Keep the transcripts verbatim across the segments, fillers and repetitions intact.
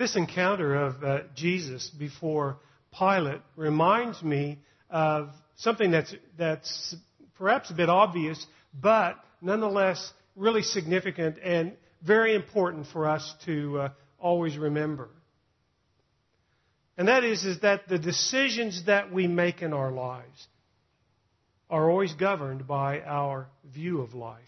This encounter of uh, Jesus before Pilate reminds me of something that's, that's perhaps a bit obvious, but nonetheless really significant and very important for us to uh, always remember. And that is, is that the decisions that we make in our lives are always governed by our view of life.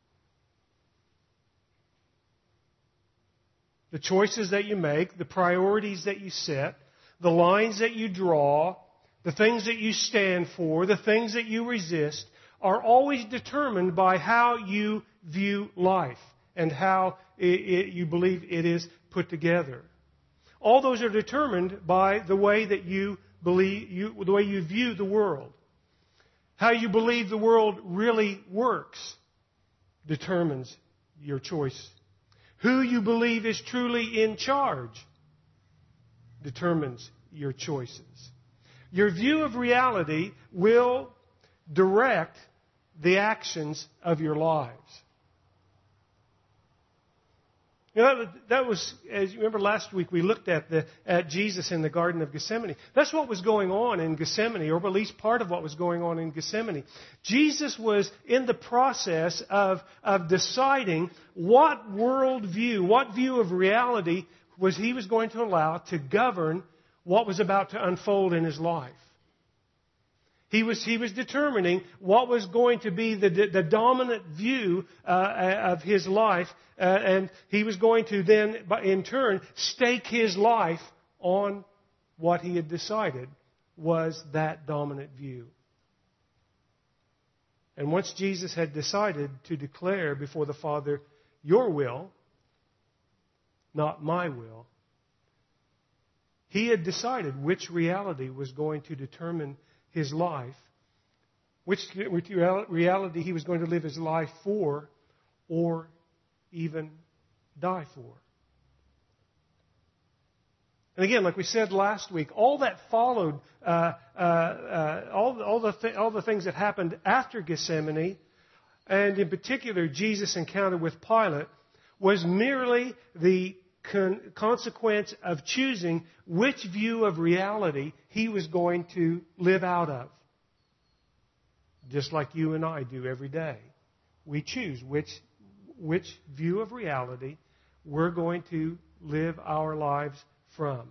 The choices that you make, the priorities that you set, the lines that you draw, the things that you stand for, the things that you resist, are always determined by how you view life and how it, it, you believe it is put together. All those are determined by the way that you believe, you, the way you view the world. How you believe the world really works determines your choice. Who you believe is truly in charge determines your choices. Your view of reality will direct the actions of your lives. You know, that was, as you remember last week, we looked at the at Jesus in the Garden of Gethsemane. That's what was going on in Gethsemane, or at least part of what was going on in Gethsemane. Jesus was in the process of, of deciding what worldview, what view of reality was he was going to allow to govern what was about to unfold in his life. He was, he was determining what was going to be the, the dominant view uh, of his life, uh, and he was going to then, in turn, stake his life on what he had decided was that dominant view. And once Jesus had decided to declare before the Father, your will, not my will, he had decided which reality was going to determine his life, which reality he was going to live his life for or even die for. And again, like we said last week, all that followed, uh, uh, uh, all, all, the th- all the things that happened after Gethsemane, and in particular Jesus' encounter with Pilate, was merely the con- consequence of choosing which view of reality he was going to live out of. Just like you and I do every day. We choose which, which view of reality we're going to live our lives from.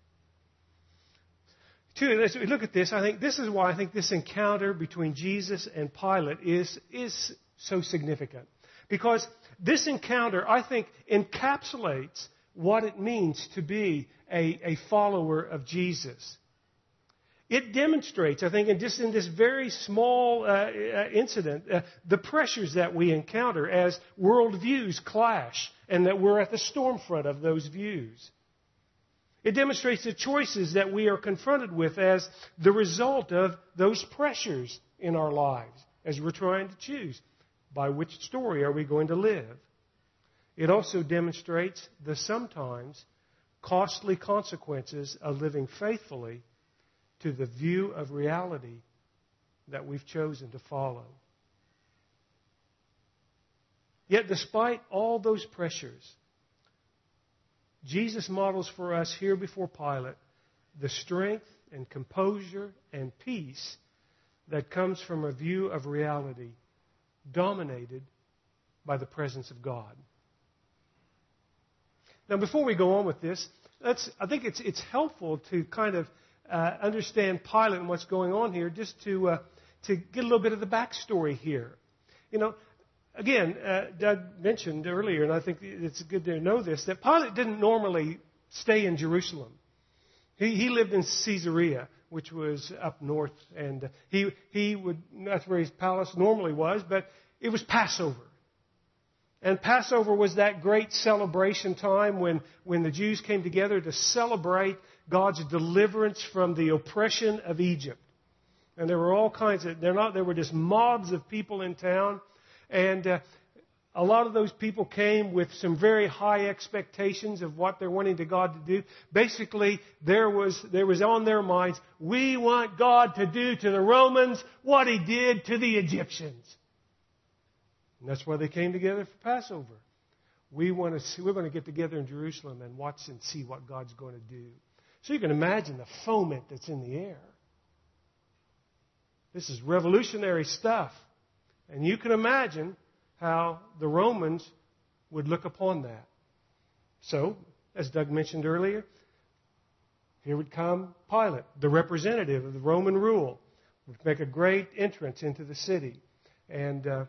Two, as we look at this, I think this is why I think this encounter between Jesus and Pilate is, is so significant. Because this encounter, I think, encapsulates what it means to be a, a follower of Jesus. It demonstrates, I think, in just in this very small uh, uh, incident, uh, the pressures that we encounter as worldviews clash, and that we're at the storm front of those views. It demonstrates the choices that we are confronted with as the result of those pressures in our lives, as we're trying to choose by which story are we going to live. It also demonstrates the sometimes costly consequences of living faithfully to the view of reality that we've chosen to follow. Yet despite all those pressures, Jesus models for us here before Pilate the strength and composure and peace that comes from a view of reality dominated by the presence of God. Now, before we go on with this, let's, I think it's, it's helpful to kind of uh, understand Pilate and what's going on here, just to uh, to get a little bit of the backstory here. You know, again, uh, Doug mentioned earlier, and I think it's good to know this, that Pilate didn't normally stay in Jerusalem. He, he lived in Caesarea, which was up north, and he he would that's where his palace normally was, but it was Passover. And Passover was that great celebration time when, when the Jews came together to celebrate God's deliverance from the oppression of Egypt. And there were all kinds of, they're not, there were just mobs of people in town. And uh, a lot of those people came with some very high expectations of what they're wanting to God to do. Basically, there was, there was on their minds, we want God to do to the Romans what He did to the Egyptians. And that's why they came together for Passover. We want to see, we're going to get together in Jerusalem and watch and see what God's going to do. So you can imagine the foment that's in the air. This is revolutionary stuff. And you can imagine how the Romans would look upon that. So, as Doug mentioned earlier, here would come Pilate, the representative of the Roman rule, would make a great entrance into the city and uh,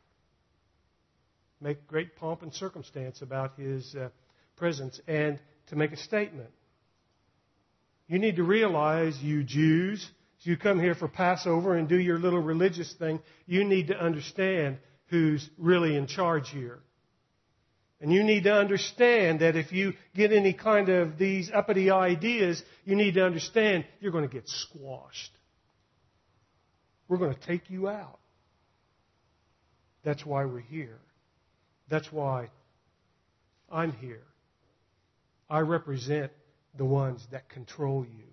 make great pomp and circumstance about his uh, presence and to make a statement. You need to realize, you Jews, as you come here for Passover and do your little religious thing, you need to understand who's really in charge here. And you need to understand that if you get any kind of these uppity ideas, you need to understand you're going to get squashed. We're going to take you out. That's why we're here. That's why I'm here. I represent the ones that control you.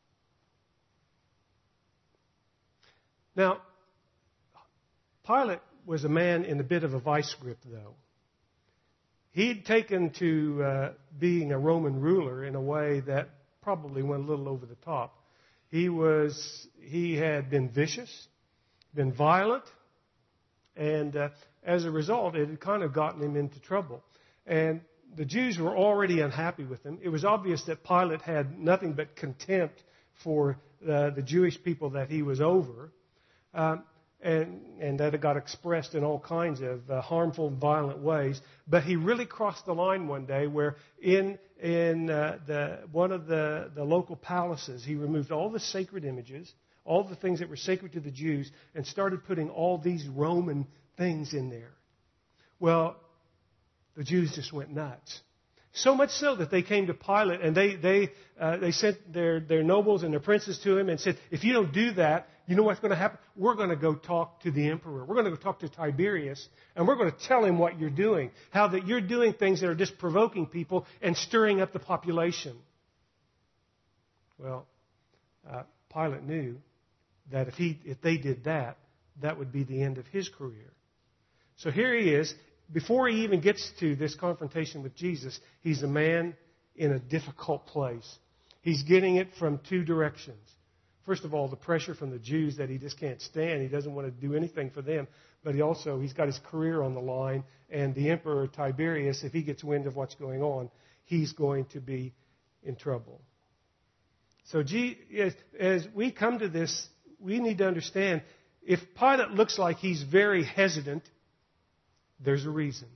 Now, Pilate was a man in a bit of a vice grip, though. He'd taken to uh, being a Roman ruler in a way that probably went a little over the top. He was, he had been vicious, been violent, and uh, as a result, it had kind of gotten him into trouble. And the Jews were already unhappy with him. It was obvious that Pilate had nothing but contempt for uh, the Jewish people that he was over. Um, and, and that it got expressed in all kinds of uh, harmful and violent ways. But he really crossed the line one day where in in uh, the one of the, the local palaces, he removed all the sacred images, all the things that were sacred to the Jews, and started putting all these Roman things in there. Well, the Jews just went nuts. So much so that they came to Pilate and they they uh, they sent their, their nobles and their princes to him and said, if you don't do that, you know what's going to happen? We're going to go talk to the emperor. We're going to go talk to Tiberius, and we're going to tell him what you're doing, how that you're doing things that are just provoking people and stirring up the population. Well, uh, Pilate knew that if he if they did that, that would be the end of his career. So here he is. Before he even gets to this confrontation with Jesus, he's a man in a difficult place. He's getting it from two directions. First of all, the pressure from the Jews that he just can't stand. He doesn't want to do anything for them. But he also, he's got his career on the line. And the Emperor Tiberius, if he gets wind of what's going on, he's going to be in trouble. So as, as we come to this, we need to understand, if Pilate looks like he's very hesitant, there's a reason.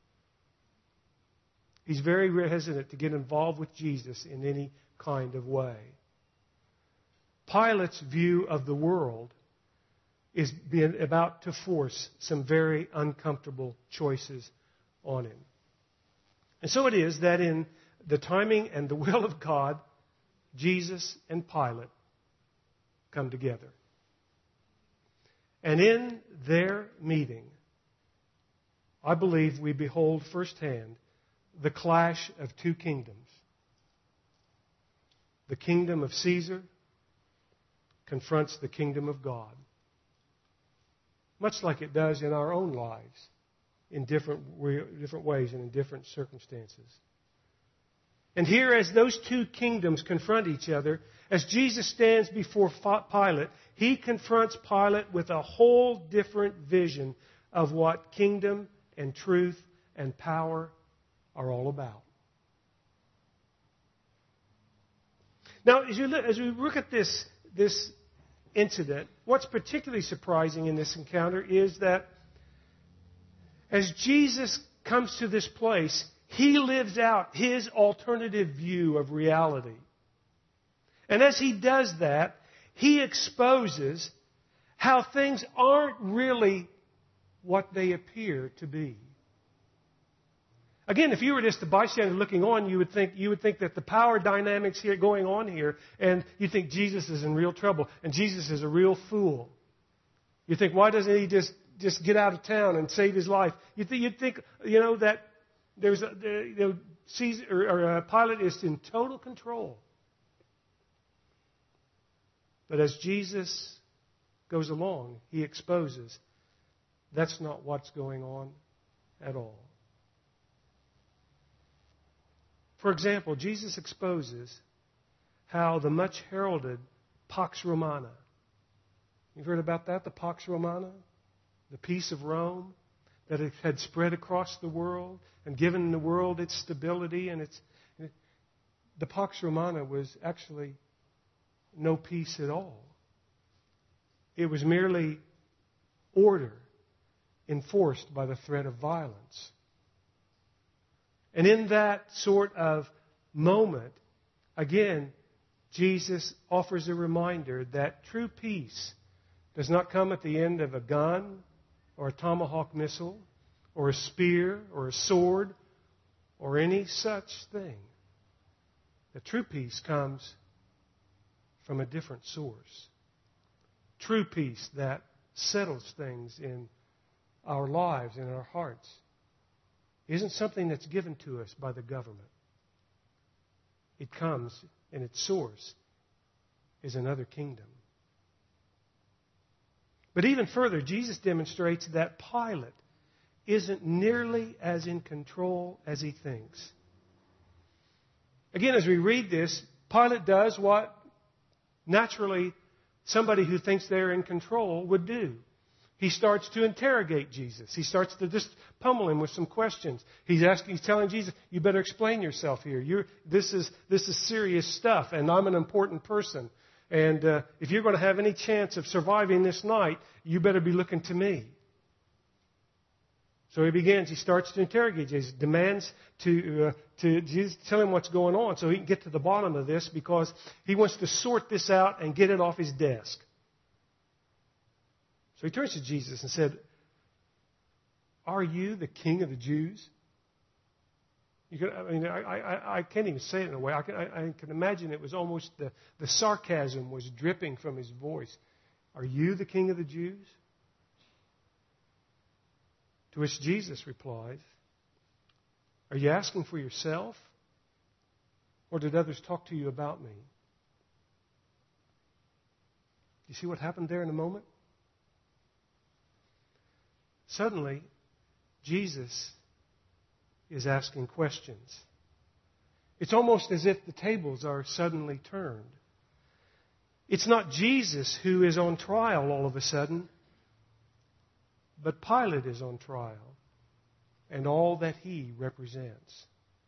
He's very hesitant to get involved with Jesus in any kind of way. Pilate's view of the world is being about to force some very uncomfortable choices on him. And so it is that in the timing and the will of God, Jesus and Pilate come together. And in their meeting, I believe we behold firsthand the clash of two kingdoms. The kingdom of Caesar confronts the kingdom of God. Much like it does in our own lives, in different, different ways and in different circumstances. And here, as those two kingdoms confront each other, as Jesus stands before Pilate, he confronts Pilate with a whole different vision of what kingdom and truth and power are all about. Now, as, you look, as we look at this, this incident, what's particularly surprising in this encounter is that as Jesus comes to this place, he lives out his alternative view of reality. And as he does that, he exposes how things aren't really what they appear to be. Again, if you were just a bystander looking on, you would think you would think that the power dynamics here going on here, and you think Jesus is in real trouble, and Jesus is a real fool. You think, why doesn't he just, just get out of town and save his life? You th- you'd think, you know, that there's a, there, you know, Caesar or, or uh, Pilate is in total control. But as Jesus goes along, he exposes that's not what's going on at all. For example, Jesus exposes how the much heralded Pax Romana. You've heard about that, the Pax Romana? The peace of Rome that it had spread across the world and given the world its stability and its... The Pax Romana was actually no peace at all. It was merely order enforced by the threat of violence. And in that sort of moment, again, Jesus offers a reminder that true peace does not come at the end of a gun or a tomahawk missile or a spear or a sword or any such thing. The true peace comes from a different source. True peace that settles things in our lives, in our hearts, isn't something that's given to us by the government. It comes, and its source is another kingdom. But even further, Jesus demonstrates that Pilate isn't nearly as in control as he thinks. Again, as we read this, Pilate does what naturally somebody who thinks they're in control would do. He starts to interrogate Jesus. He starts to just pummel him with some questions. He's asking, he's telling Jesus, "You better explain yourself here. You're, this is this is serious stuff, and I'm an important person. And uh, if you're going to have any chance of surviving this night, you better be looking to me." So he begins. He starts to interrogate Jesus. Demands to uh, to Jesus tell him what's going on, so he can get to the bottom of this, because he wants to sort this out and get it off his desk. So he turns to Jesus and said, "Are you the King of the Jews?" You can, I mean, I, I, I can't even say it in a way. I can, I, I can imagine it was almost the, the sarcasm was dripping from his voice. "Are you the King of the Jews?" To which Jesus replied, "Are you asking for yourself? Or did others talk to you about me?" You see what happened there in a moment? Suddenly, Jesus is asking questions. It's almost as if the tables are suddenly turned. It's not Jesus who is on trial all of a sudden, but Pilate is on trial and all that he represents.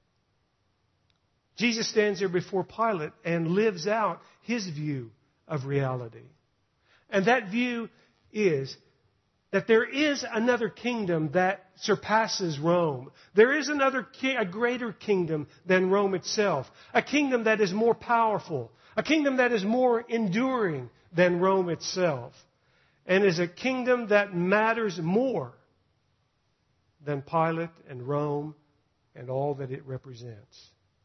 Jesus stands there before Pilate and lives out his view of reality. And that view is that there is another kingdom that surpasses Rome. There is another, ki- a greater kingdom than Rome itself. A kingdom that is more powerful. A kingdom that is more enduring than Rome itself. And is a kingdom that matters more than Pilate and Rome and all that it represents.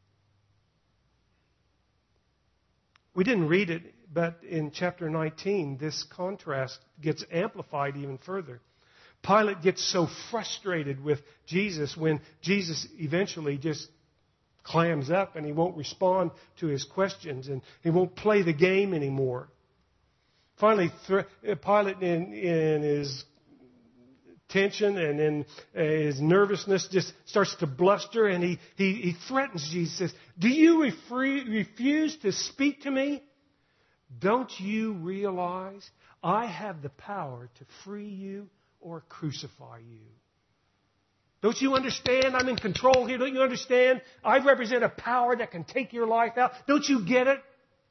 We didn't read it, but in chapter nineteen, this contrast gets amplified even further. Pilate gets so frustrated with Jesus when Jesus eventually just clams up and he won't respond to his questions and he won't play the game anymore. Finally, Pilate, in, in his tension and in his nervousness, just starts to bluster, and he, he, he threatens Jesus. Says, "Do you refre- refuse to speak to me? Don't you realize I have the power to free you or crucify you? Don't you understand? I'm in control here. Don't you understand? I represent a power that can take your life out. Don't you get it?"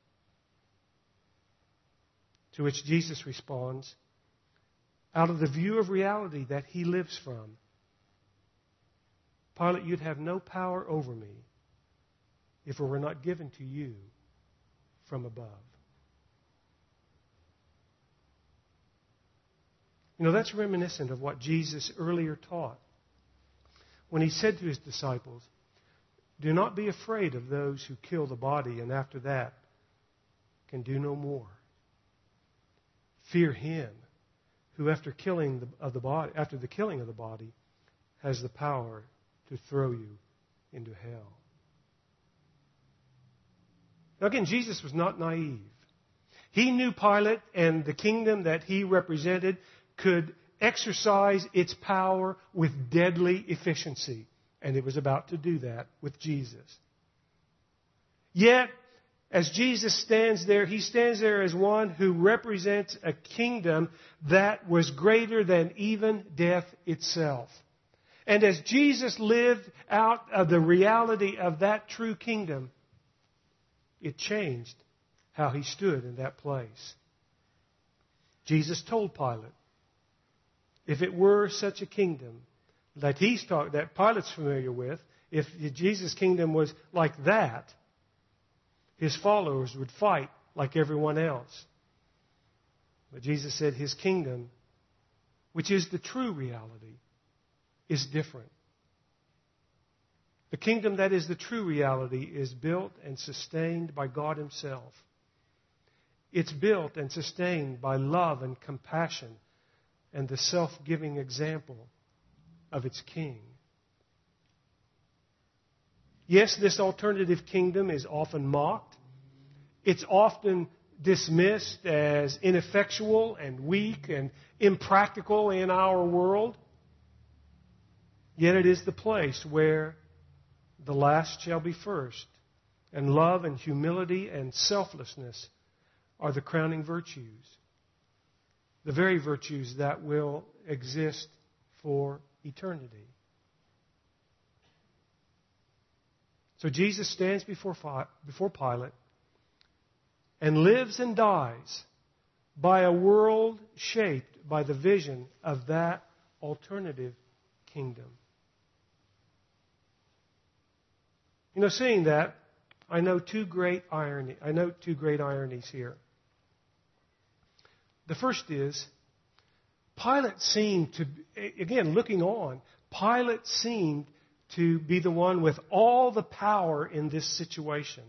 To which Jesus responds, out of the view of reality that he lives from, "Pilate, you'd have no power over me if it were not given to you from above." You know, that's reminiscent of what Jesus earlier taught when he said to his disciples, "Do not be afraid of those who kill the body and after that can do no more. Fear him who after killing the, of the body, after the killing of the body, has the power to throw you into hell." Now again, Jesus was not naive. He knew Pilate and the kingdom that he represented could exercise its power with deadly efficiency. And it was about to do that with Jesus. Yet, as Jesus stands there, He stands there as one who represents a kingdom that was greater than even death itself. And as Jesus lived out of the reality of that true kingdom, it changed how He stood in that place. Jesus told Pilate, if it were such a kingdom that he's talk, that Pilate's familiar with, if Jesus' kingdom was like that, His followers would fight like everyone else. But Jesus said His kingdom, which is the true reality, is different. The kingdom that is the true reality is built and sustained by God Himself. It's built and sustained by love and compassion and the self-giving example of its King. Yes, this alternative kingdom is often mocked. It's often dismissed as ineffectual and weak and impractical in our world. Yet it is the place where the last shall be first, and love and humility and selflessness are the crowning virtues. The very virtues that will exist for eternity. So Jesus stands before, before Pilate and lives and dies by a world shaped by the vision of that alternative kingdom. You know, seeing that, I know two great irony. I know two great ironies here. The first is, Pilate seemed to, again, looking on, Pilate seemed to be the one with all the power in this situation.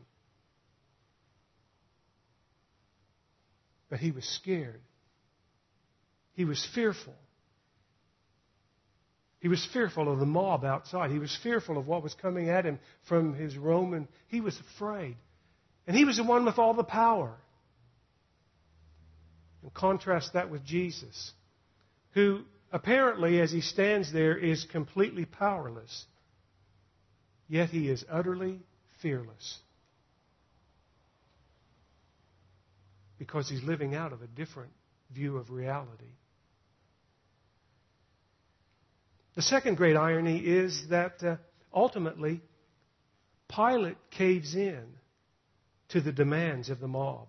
But he was scared. He was fearful. He was fearful of the mob outside. He was fearful of what was coming at him from his Roman. He was afraid. And he was the one with all the power. And contrast that with Jesus, who apparently, as he stands there, is completely powerless. Yet he is utterly fearless. Because he's living out of a different view of reality. The second great irony is that uh, ultimately, Pilate caves in to the demands of the mob.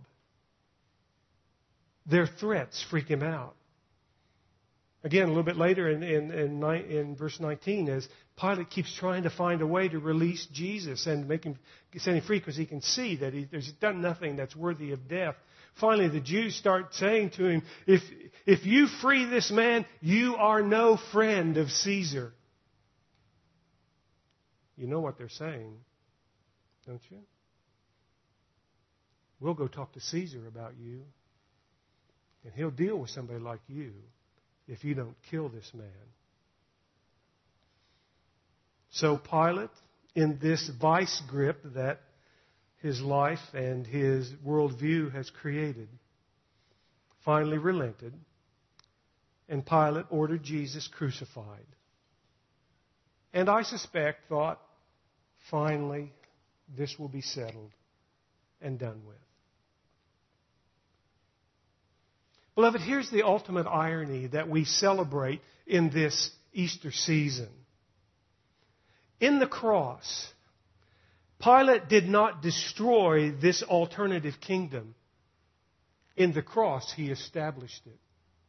Their threats freak him out. Again, a little bit later in, in, in, in verse nineteen, as Pilate keeps trying to find a way to release Jesus and make him set him free because he can see that he, he's done nothing that's worthy of death. Finally, the Jews start saying to him, if, if you free this man, you are no friend of Caesar. You know what they're saying, don't you? We'll go talk to Caesar about you, and he'll deal with somebody like you if you don't kill this man. So Pilate, in this vice grip that his life and his worldview has created, finally relented, and Pilate ordered Jesus crucified. And I suspect thought, finally, this will be settled and done with. Beloved, here's the ultimate irony that we celebrate in this Easter season. In the cross, Pilate did not destroy this alternative kingdom. In the cross, he established it.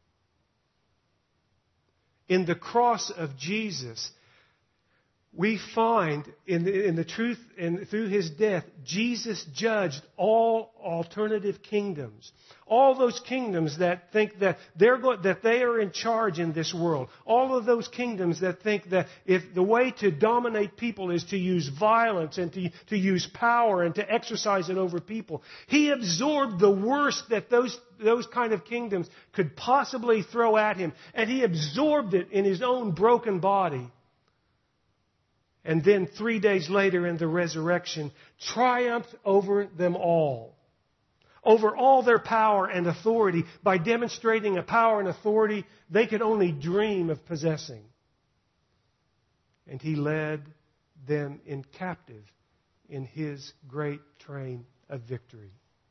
In the cross of Jesus, we find in the, in the truth and through His death, Jesus judged all alternative kingdoms. All those kingdoms that think that they're go- that they are in charge in this world. All of those kingdoms that think that if the way to dominate people is to use violence and to, to use power and to exercise it over people. He absorbed the worst that those, those kind of kingdoms could possibly throw at Him. And He absorbed it in His own broken body. And then three days later in the resurrection, triumphed over them all. Over all their power and authority by demonstrating a power and authority they could only dream of possessing. And He led them in captive in His great train of victory.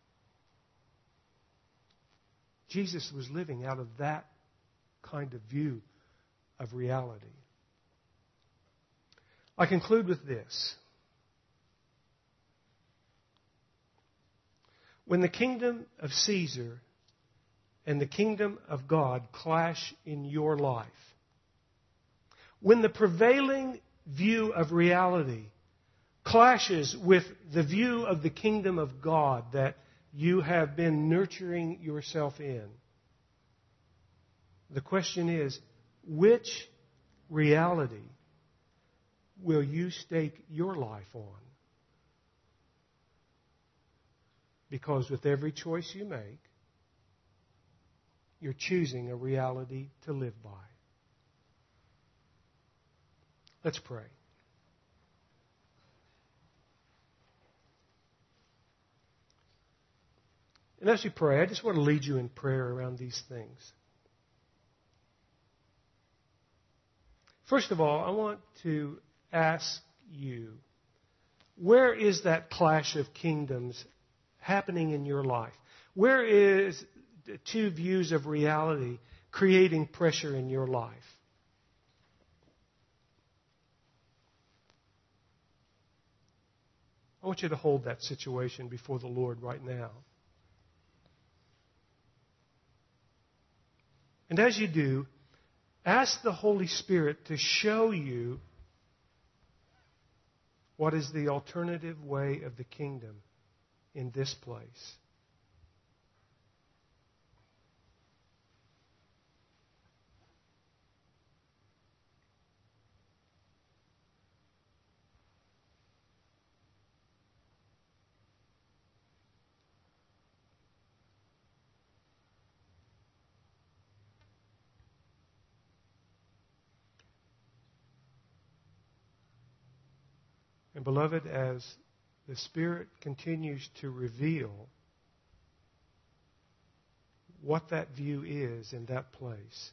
Jesus was living out of that kind of view of reality. I conclude with this. When the kingdom of Caesar and the kingdom of God clash in your life, when the prevailing view of reality clashes with the view of the kingdom of God that you have been nurturing yourself in, the question is, which reality will you stake your life on? Because with every choice you make, you're choosing a reality to live by. Let's pray. And as we pray, I just want to lead you in prayer around these things. First of all, I want to ask you, where is that clash of kingdoms happening in your life? Where is the two views of reality creating pressure in your life? I want you to hold that situation before the Lord right now. And as you do, ask the Holy Spirit to show you what is the alternative way of the kingdom in this place. And beloved, as the Spirit continues to reveal what that view is in that place,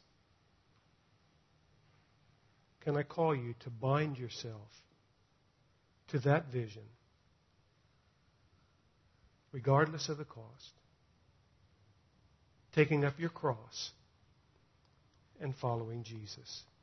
can I call you to bind yourself to that vision, regardless of the cost, taking up your cross and following Jesus.